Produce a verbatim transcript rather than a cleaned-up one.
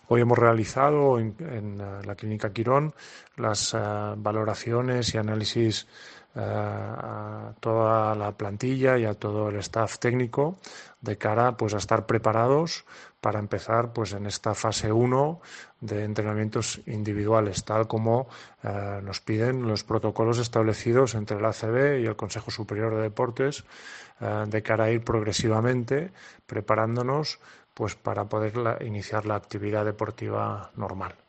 Hoy hemos realizado en, en la Clínica Quirón las uh, valoraciones y análisis uh, a toda la plantilla y a todo el staff técnico de cara pues, a estar preparados para empezar pues, en esta fase uno de entrenamientos individuales, tal como uh, nos piden los protocolos establecidos entre la A C B y el Consejo Superior de Deportes, uh, de cara a ir progresivamente preparándonos pues para poder la, iniciar la actividad deportiva normal.